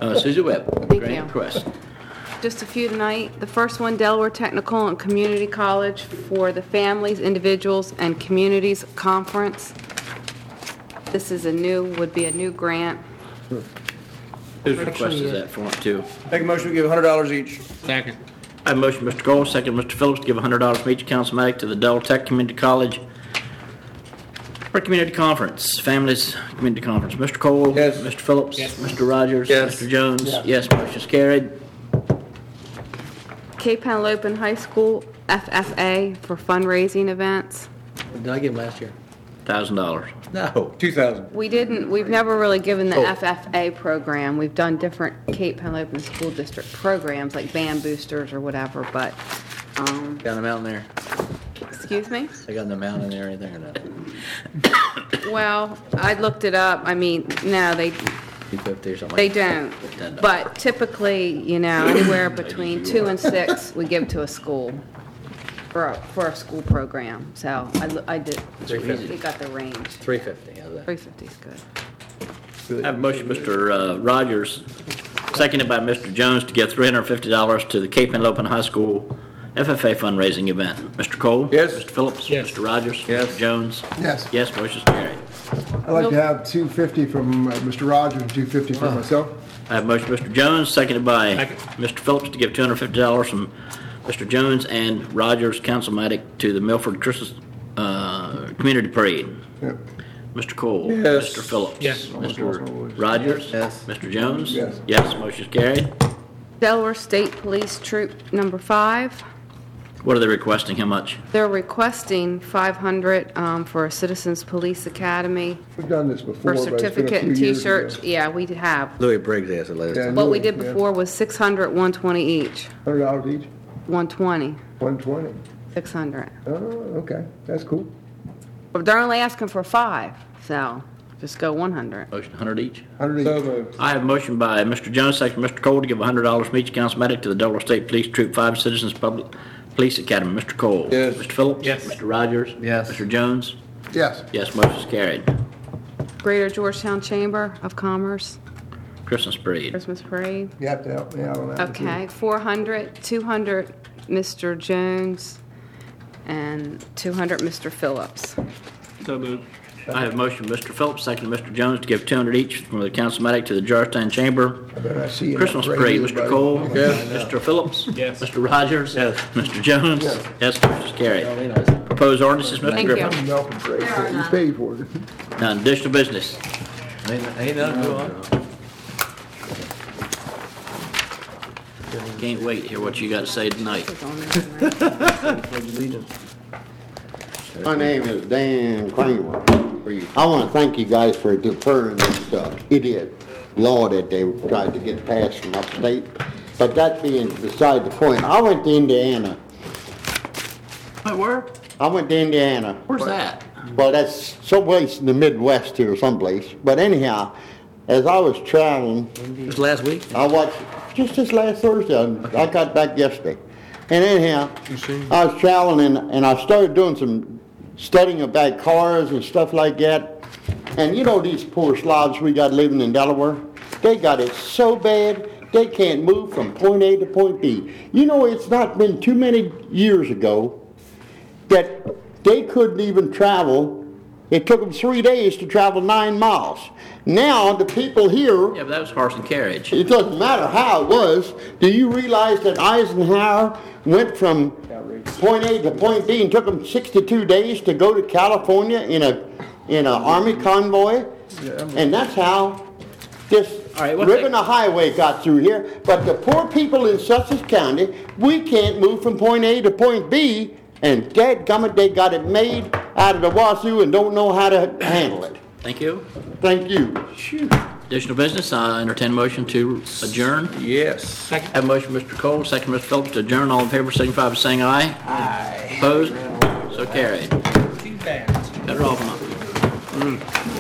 Susie Webb. Thank Grant you. request. Just a few tonight. The first one, Delaware Technical and Community College for the Families, Individuals, and Communities Conference. This is would be a new grant. Whose request is that for too? Make a motion to give $100 each. Second. I have a motion, Mr. Cole, second, Mr. Phillips, to give $100 from each councilman to the Delaware Tech Community College for community conference, families community conference. Mr. Cole? Yes. Mr. Phillips? Yes. Mr. Rogers? Yes. Mr. Jones? Yes, motion's carried. Cape Henlopen High School FFA for fundraising events. Did I give last year? $1,000. No. 2,000. We've never really given the Oh. FFA program. We've done different Cape Henlopen School District programs like band boosters or whatever, but, Got them out in there? excuse me? I got them out in there or anything or not? Well, I looked it up. I mean, no, they 250 or something They like don't, but typically, anywhere between 2 and 6, we give to a school for a school program. So I did, we got the range. 350. How's that? 350 is good. I have a motion, Mr. Rogers, seconded by Mr. Jones, to give $350 to the Cape Henlopen High School FFA fundraising event. Mr. Cole? Yes. Mr. Phillips? Yes. Mr. Rogers? Yes. Mr. Jones? Yes. Yes, motion's carried. I'd like to have $250 from Mr. Rogers and $250 from myself. I have a motion, Mr. Jones, seconded by Second. Mr. Phillips, to give $250 from Mr. Jones and Rogers, Councilmatic, to the Milford Christmas Community Parade. Yep. Mr. Cole? Yes. Mr. Phillips? Yes. Mr. Rogers? Yes. Mr. Jones? Yes. Yes, motion's carried. Delaware State Police Troop Number 5. What are they requesting? How much? They're requesting $500 for a Citizens Police Academy We've done this before, for but it's been a certificate and few years T-shirts. ago. Yeah, we have. Louis Briggs asked it last Yeah. time. What we did Yeah. before was $600, $120 each. $100 each, 120, 120. 600. Oh, okay, that's cool. But they're only asking for 5, so just go 100. Motion 100 each. 100 So each. moved. I have a motion by Mr. Jones, second by Mr. Cole, to give $100 from each councilmatic to the Delaware State Police Troop 5 Citizens Public Police Academy. Mr. Cole? Yes. Mr. Phillips? Yes. Mr. Rogers? Yes. Mr. Jones? Yes. Yes, motion's carried. Greater Georgetown Chamber of Commerce, Christmas parade. Christmas parade. You have to help me out on that one, too. Okay, 400, 200 Mr. Jones, and 200 Mr. Phillips. So moved. I have a motion, Mr. Phillips, second Mr. Jones, to give $200 each from the councilmatic to the Georgetown Chamber I bet I see you in that Christmas parade. Mr. everybody. Cole? Yes. Mr. Phillips? Yes. Mr. Rogers? Yes. Mr. Jones? Yes. Yes, motion's carried. Very nice. Proposed ordinances, Mr. Thank Griffin. you. Melvin parade, so you paid for it. None. Additional business. Ain't nothing go on. Can't wait to hear what you got to say tonight. My name is Dan Kramer. I want to thank you guys for deferring this idiot law that they tried to get passed from upstate. But that being beside the point, I went to Indiana. Wait, where? I went to Indiana. Where's that? Well, that's someplace in the Midwest here, someplace. But anyhow, as I was traveling, Just last week? I watched just this last Thursday. I got back yesterday. And anyhow, I was traveling and I started doing some studying about cars and stuff like that. And you know these poor slobs we got living in Delaware? They got it so bad they can't move from point A to point B. You know, it's not been too many years ago that they couldn't even travel. It took them 3 days to travel 9 miles. Now the people here, Yeah, but that was horse and carriage. it doesn't matter how it was. Do you realize that Eisenhower went from point A to point B and took him 62 days to go to California in an army convoy? And that's how this All right, ribbon of highway got through here. But the poor people in Sussex County, we can't move from point A to point B, and dadgummit, they got it made out of the wazoo and don't know how to handle it. Thank you. Thank you. Additional business, I entertain a motion to adjourn. Yes. Have a motion, Mr. Cole, second, Mr. Phillips, to adjourn. All in favor, signify by saying aye. Aye. Opposed? So carried. Too bad. Better off not.